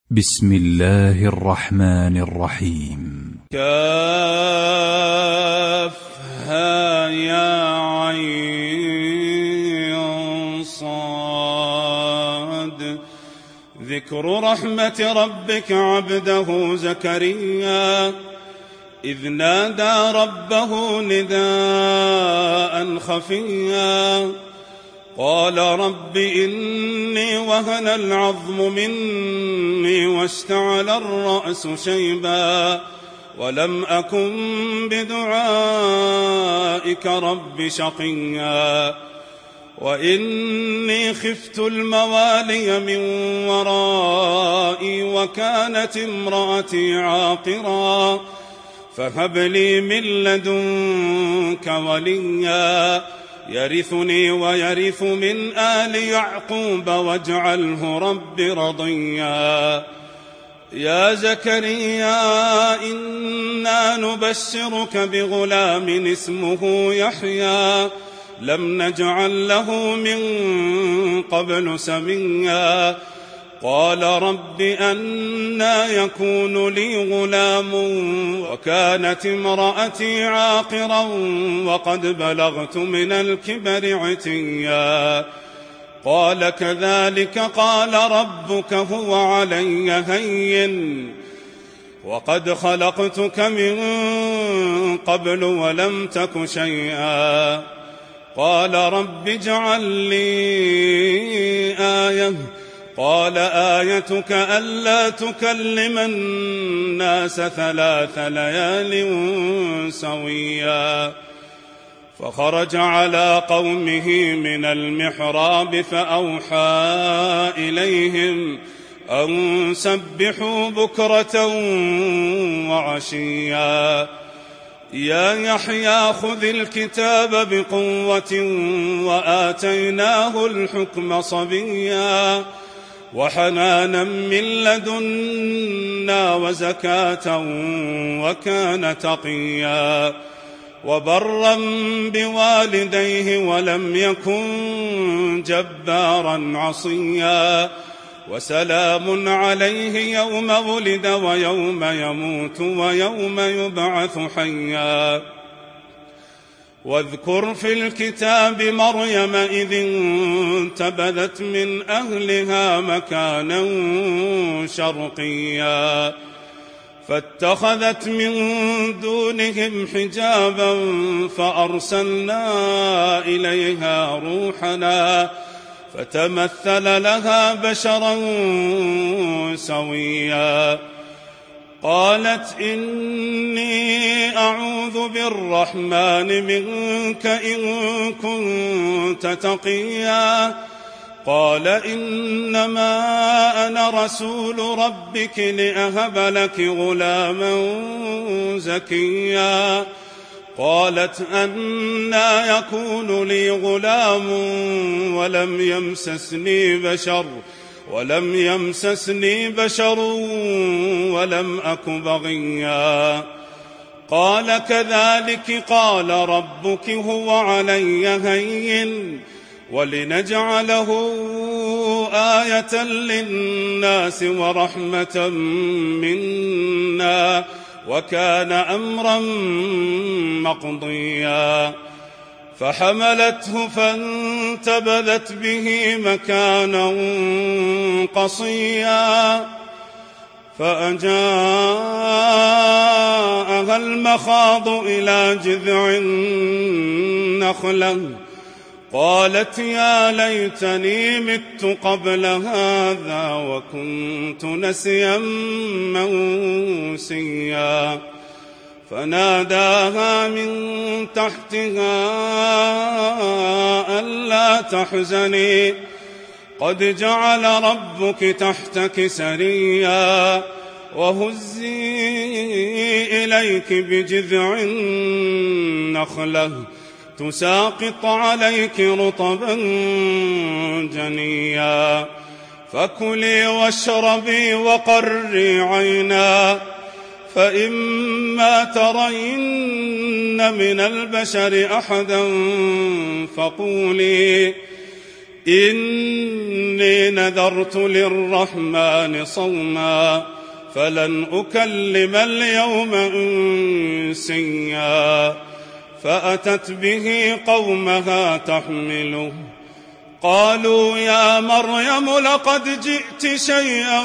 بسم الله الرحمن الرحيم. كافها يا عين صاد. ذكر رحمة ربك عبده زكريا إذ نادى ربه نداء خفيا قال رب إني وهن العظم مني واشتعل الرأس شيبا ولم أكن بدعائك رب شقيا وإني خفت الموالي من ورائي وكانت امرأتي عاقرا فهب لي من لدنك وليا يرثني ويرث من آل يعقوب واجعله رب رضيا. يا زكريا إنا نبشرك بغلام اسمه يحيى لم نجعل له من قبل سميا قال رب أنى يكون لي غلام وكانت امرأتي عاقرا وقد بلغت من الكبر عتيا قال كذلك قال ربك هو علي هين وقد خلقتك من قبل ولم تك شيئا قال رب اجعل لي آية قال آيتك ألا تكلم الناس 3 ليال سويا فخرج على قومه من المحراب فأوحى إليهم أن سبحوا بكرة وعشيا يا يحيى خذ الكتاب بقوة وآتيناه الحكم صبيا وحنانا من لدنا وزكاة وكان تقيا وبرا بوالديه ولم يكن جبارا عصيا وسلام عليه يوم ولد ويوم يموت ويوم يبعث حيا واذكر في الكتاب مريم إذ انتبذت من أهلها مكانا شرقيا فاتخذت من دونهم حجابا فأرسلنا إليها روحنا فتمثل لها بشرا سويا قالت إني أعوذ بالرحمن منك إن كنت تقيا قال إنما أنا رسول ربك لأهب لك غلاما زكيا قالت أنى يكون لي غلام ولم يمسسني بشر ولم أك بغيا قال كذلك قال ربك هو علي هين ولنجعله آية للناس ورحمة منا وكان أمرا مقضيا فحملته فانتبذت به مكانا قصيا فأجاءها المخاض إلى جذع النخلة قالت يا ليتني مت قبل هذا وكنت نسيا منسيا فناداها من تحتها ألا تحزني قد جعل ربك تحتك سريا وهزي إليك بجذع النخلة تساقط عليك رطبا جنيا فكلي واشربي وقري عينا فإما ترين من البشر أحدا إني نذرت للرحمن صوما فلن أكلم اليوم إنسيا فأتت به قومها تحمله قالوا يا مريم لقد جئت شيئا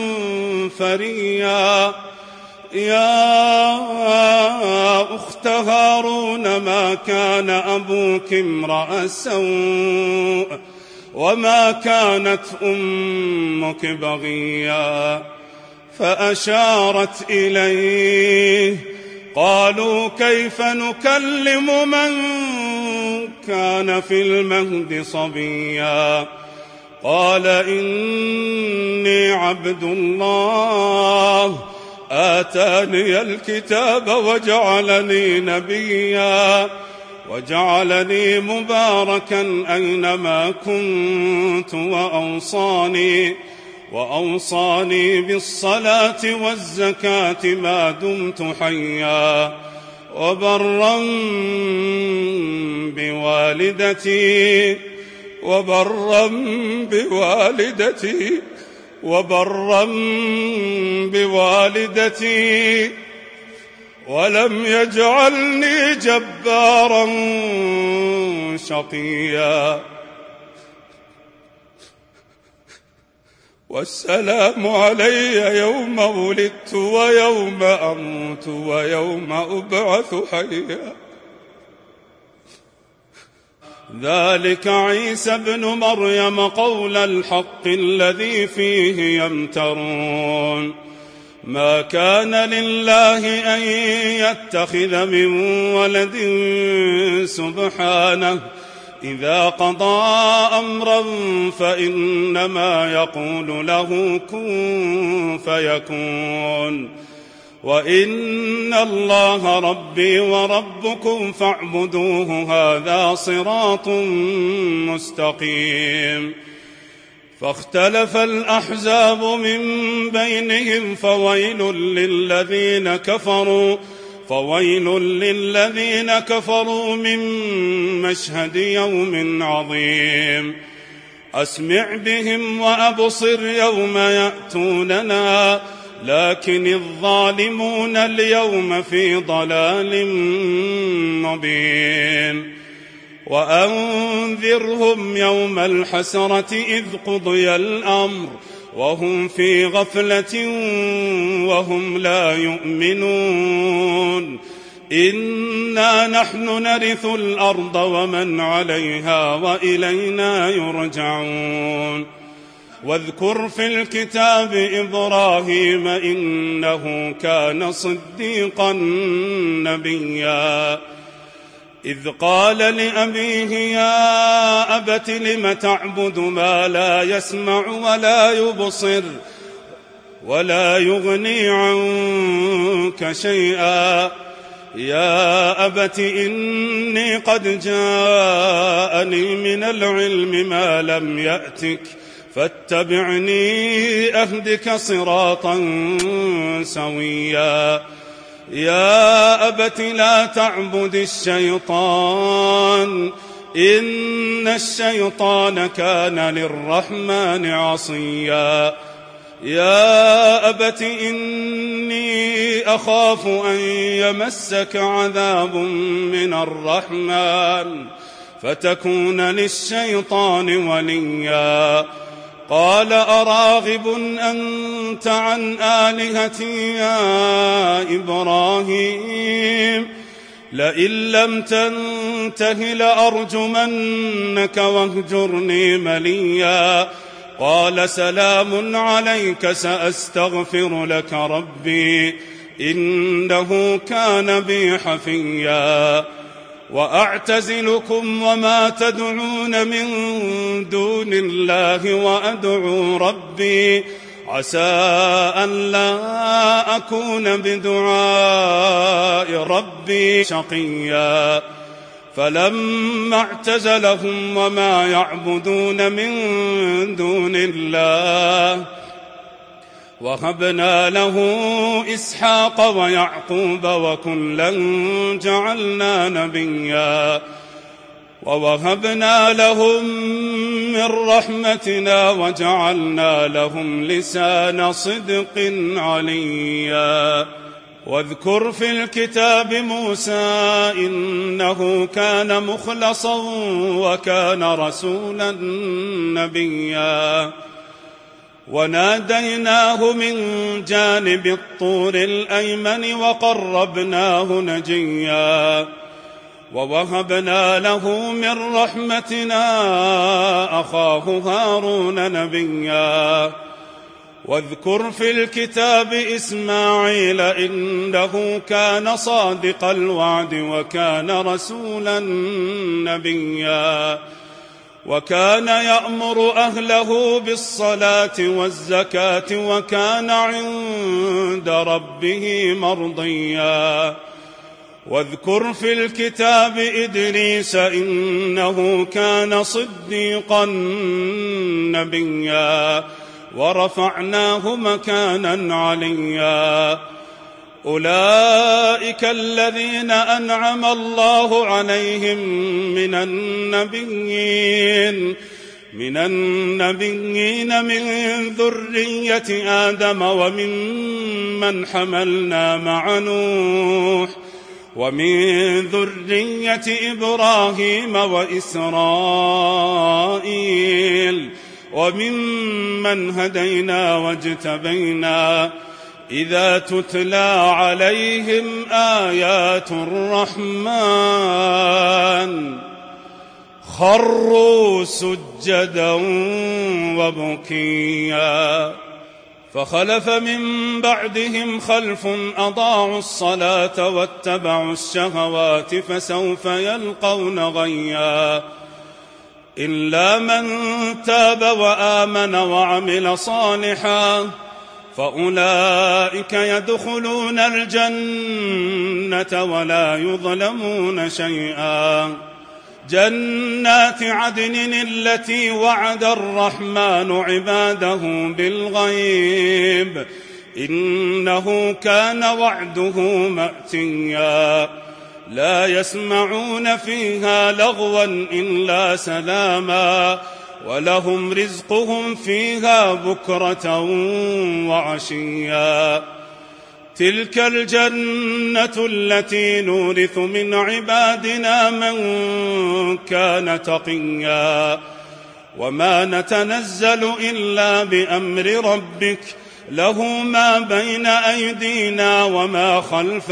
فريا يا أخت هارون ما كان أبوك امرأ سوء وما كانت أمك بغيا فأشارت إليه قالوا كيف نكلم من كان في المهد صبيا قال إني عبد الله آتاني الكتاب وجعلني نبيا وجعلني مباركا أينما كنت وأوصاني بالصلاة والزكاة ما دمت حيا وبرا بوالدتي ولم يجعلني جبارا شقيا والسلام علي يوم ولدت ويوم أموت ويوم أبعث حيا ذلك عيسى ابن مريم قول الحق الذي فيه يمترون ما كان لله أن يتخذ من ولد سبحانه إذا قضى أمرا فإنما يقول له كن فيكون وإن الله ربي وربكم فاعبدوه هذا صراط مستقيم فاختلف الأحزاب من بينهم فويل للذين كفروا من مشهد يوم عظيم أسمع بهم وأبصر يوم يأتوننا لكن الظالمون اليوم في ضلال مبين وأنذرهم يوم الحسرة إذ قضي الأمر وهم في غفلة وهم لا يؤمنون إنا نحن نرث الأرض ومن عليها وإلينا يرجعون واذكر في الكتاب إبراهيم إنه كان صديقا نبيا إذ قال لأبيه يا أبت لم تعبد ما لا يسمع ولا يبصر ولا يغني عنك شيئا يا أبت إني قد جاءني من العلم ما لم يأتك فاتبعني أهدك صراطا سويا يا أبت لا تعبد الشيطان إن الشيطان كان للرحمن عصيا يا أبت إني أخاف أن يمسك عذاب من الرحمن فتكون للشيطان وليا قال أراغب أنت عن آلهتي يا إبراهيم لئن لم تنته لأرجمنك واهجرني مليا قال سلام عليك سأستغفر لك ربي إنه كان بي حفيا وأعتزلكم وما تدعون من دون الله وأدعو ربي عسى أن لا أكون بدعاء ربي شقيا فلما اعتزلهم وما يعبدون من دون الله وهبنا له إسحاق ويعقوب وكلا جعلنا نبيا ووهبنا لهم من رحمتنا وجعلنا لهم لسان صدق عليا. واذكر في الكتاب موسى إنه كان مخلصا وكان رسولا نبيا. وناديناه من جانب الطور الأيمن وقربناه نجيا. ووهبنا له من رحمتنا أخاه هارون نبيا. واذكر في الكتاب إسماعيل إنه كان صادق الوعد وكان رسولا نبيا. وكان يأمر أهله بالصلاة والزكاة وكان عند ربه مرضيا. واذكر في الكتاب إدريس إنه كان صديقا نبيا ورفعناه مكانا عليا. أولئك الذين أنعم الله عليهم من النبيين من ذرية آدم وممن حملنا مع نوح ومن ذرية إبراهيم وإسرائيل وممن هدينا واجتبينا. إذا تتلى عليهم آيات الرحمن خروا سجدا وبكيا. فخلف من بعدهم خلف أضاعوا الصلاة واتبعوا الشهوات فسوف يلقون غيا. إلا من تاب وآمن وعمل صالحا فأولئك يدخلون الجنة ولا يظلمون شيئا. جنات عدن التي وعد الرحمن عباده بالغيب إنه كان وعده مأتيا. لا يسمعون فيها لغوا إلا سلاما ولهم رزقهم فيها بكرة وعشيا. تلك الجنة التي نورث من عبادنا من كان تقيا. وما نتنزل إلا بأمر ربك له ما بين أيدينا وما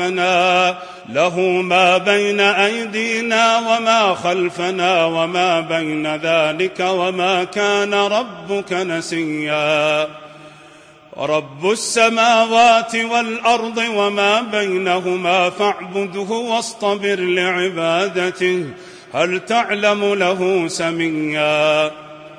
خلفنا وما بين ذلك وما كان ربك نسيا. رب السماوات والأرض وما بينهما فاعبده واصطبر لعبادته هل تعلم له سميا.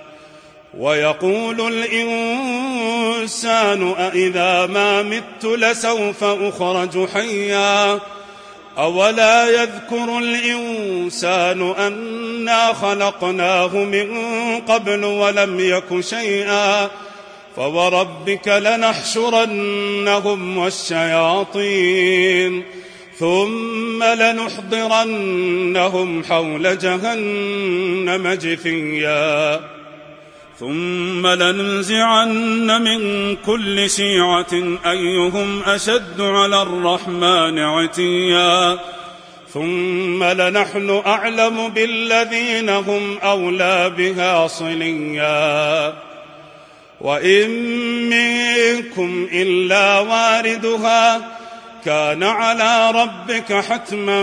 ويقول الإنسان أإذا ما مت لسوف أخرج حيا. أولا يذكر الإنسان أنا خلقناه من قبل ولم يك شيئا. فوربك لنحشرنهم والشياطين ثم لنحضرنهم حول جهنم جثيا. ثم لننزعن من كل شيعة أيهم أشد على الرحمن عتيا. ثم لنحن أعلم بالذين هم أولى بها صليا. وإن منكم إلا واردها كان على ربك حتما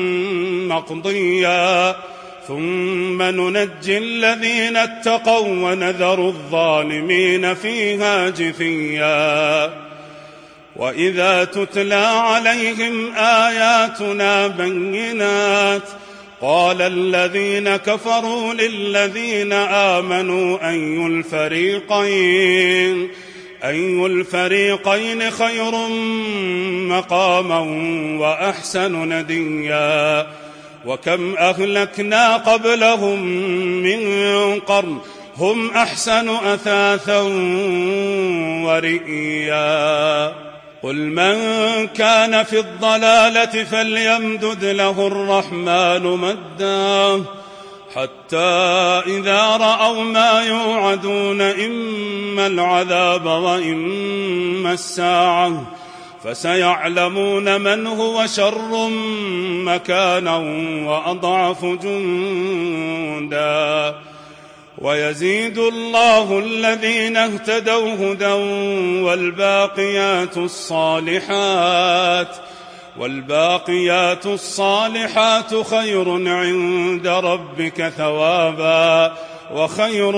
مقضيا. ثم ننجي الذين اتقوا ونذر الظالمين فيها جثيا. وإذا تتلى عليهم آياتنا بينات قال الذين كفروا للذين آمنوا أي الفريقين خير مقاما وأحسن نديا. وكم أهلكنا قبلهم من قرن هم أحسن أثاثا ورئيا. قل من كان في الضلالة فليمدد له الرحمن مدا حتى إذا رأوا ما يوعدون إما العذاب وإما الساعة فسيعلمون من هو شر مكانا وأضعف جندا. ويزيد الله الذين اهتدوا هدى والباقيات الصالحات خير عند ربك ثوابا وخير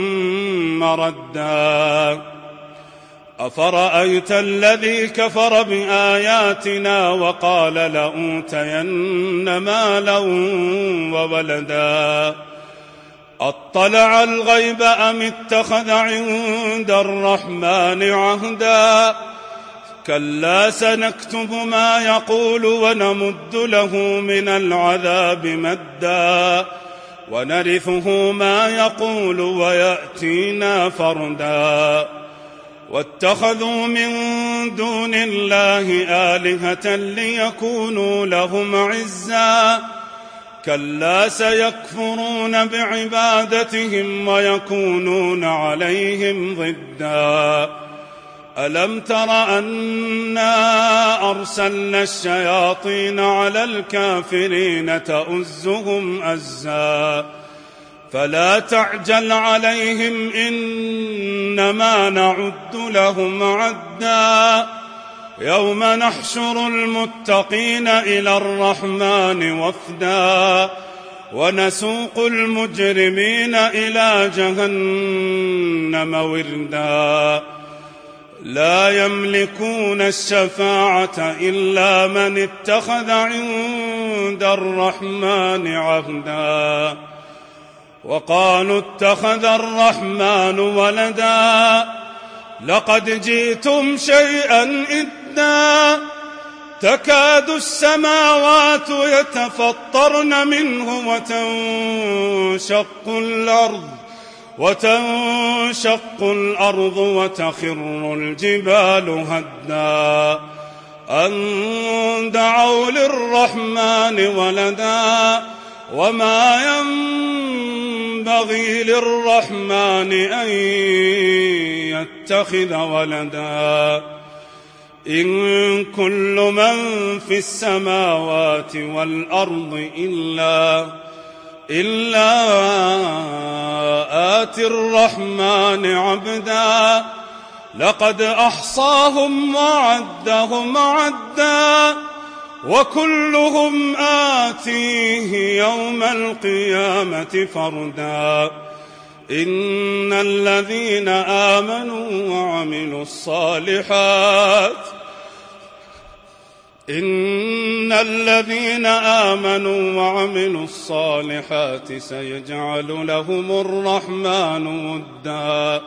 مردا. أفرأيت الذي كفر بآياتنا وقال لأوتين مالا وولدا أطلع الغيب أم اتخذ عند الرحمن عهدا كلا سنكتب ما يقول ونمد له من العذاب مدا ونرثه ما يقول ويأتينا فردا. واتخذوا من دون الله آلهة ليكونوا لهم عزا كلا سيكفرون بعبادتهم ويكونون عليهم ضدا. ألم تر أنا أرسلنا الشياطين على الكافرين تؤزهم أزا فلا تعجل عليهم إنما نعد لهم عدا يوم نحشر المتقين إلى الرحمن وفدا ونسوق المجرمين إلى جهنم وردا. لا يملكون الشفاعة إلا من اتخذ عند الرحمن عهدا وقالوا اتخذ الرحمن ولدا لقد جئتم شيئا إدا تكاد السماوات يتفطرن منه وتنشق الأرض وتخر الجبال هدا أن دعوا للرحمن ولدا وما ينبغي للرحمن أن يتخذ ولدا إن كل من في السماوات والأرض إلا آتي الرحمن عبدا لقد أحصاهم وعدهم عدا وكلهم آتيه يوم القيامة فردا. إن الذين آمنوا وعملوا الصالحات سيجعل لهم الرحمن ودا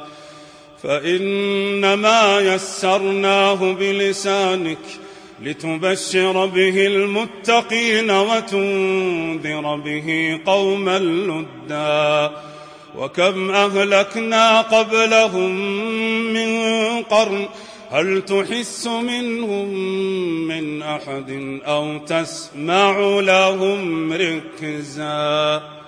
فإنما يسرناه بلسانك لتبشر به المتقين وتنذر به قوما لدا. وكم أهلكنا قبلهم من قرن هل تحس منهم من أحد أو تسمع لهم ركزا.